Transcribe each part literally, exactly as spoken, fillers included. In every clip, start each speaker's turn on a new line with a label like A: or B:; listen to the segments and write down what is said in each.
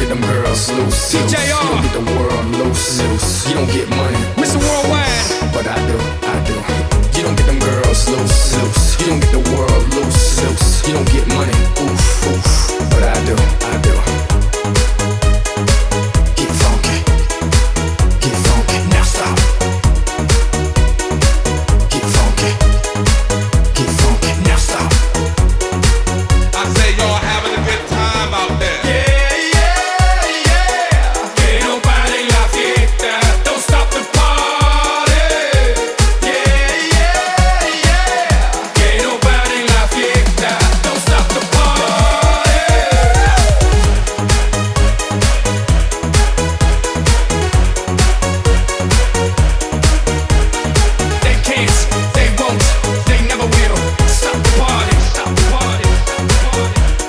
A: get them girls loose.
B: T J R.
A: You don't get the world loose. loose. You don't get money,
B: Mister Worldwide.
A: but I do, I do. You don't get them girls loose. loose. You don't get the world loose. loose. You don't get money, oof, oof. But I do, I do. Get funky, get funky. Now stop. Get funky, get funky. Now stop.
C: I say y'all having a good time out there.
A: Yeah, yeah, yeah. Que no pare la fiesta. Don't stop the party. Yeah, yeah, yeah. Que no pare la fiesta. Don't stop the party. They can't, they won't, they never will. Stop the party, stop the party, stop the party.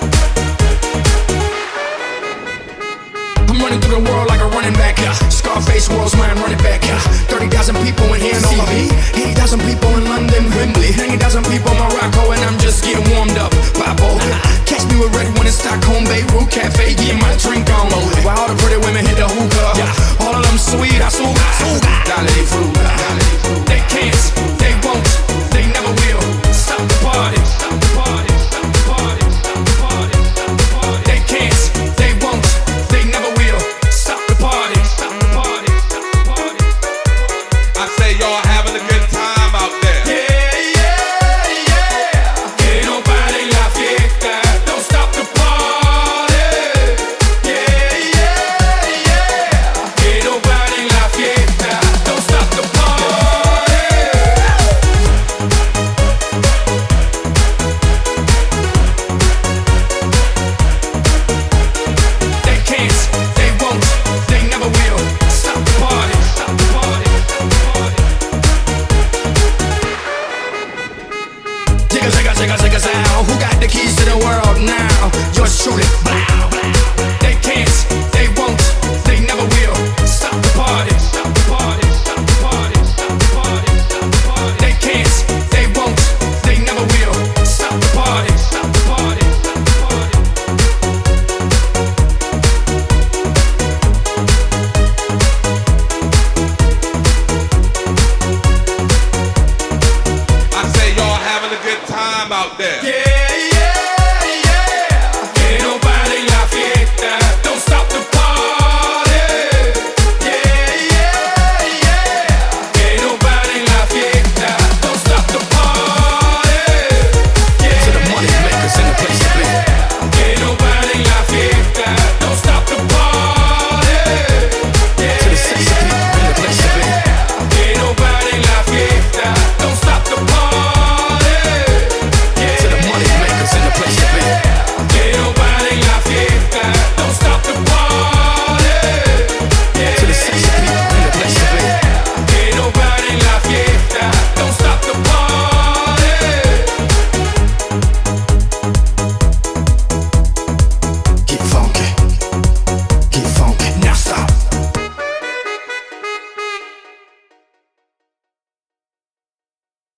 A: I'm running through the world like a running back, yeah. Scarface, world's mine, running back, yeah. thirty thousand people in here, know me. eighty thousand people in London, Wembley. ninety thousand people in Morocco, and I'm just getting warmed up. Bible, catch me with Red One in Stockholm, Beirut Cafe, getting my drink